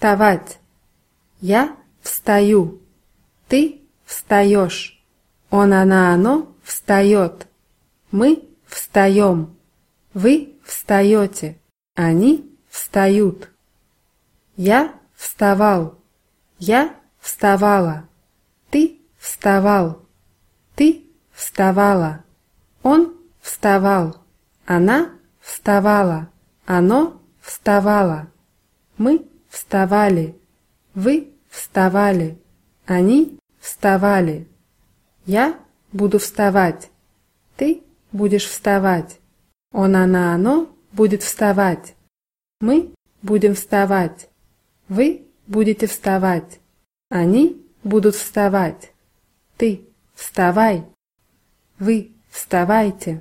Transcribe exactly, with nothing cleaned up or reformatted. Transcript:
вставать. Я встаю. Ты встаешь. Он, она, оно встает. Мы встаем. Вы встаете. Они встают. Я вставал. Я вставала. Ты вставал. Ты вставала. Он вставал. Она вставала. Оно вставало. Мы вставали. Вы вставали. Они вставали. Я буду вставать. Ты будешь вставать. Он, она, оно будет вставать. Мы будем вставать. Вы будете вставать. Они будут вставать. Ты вставай. Вы вставайте.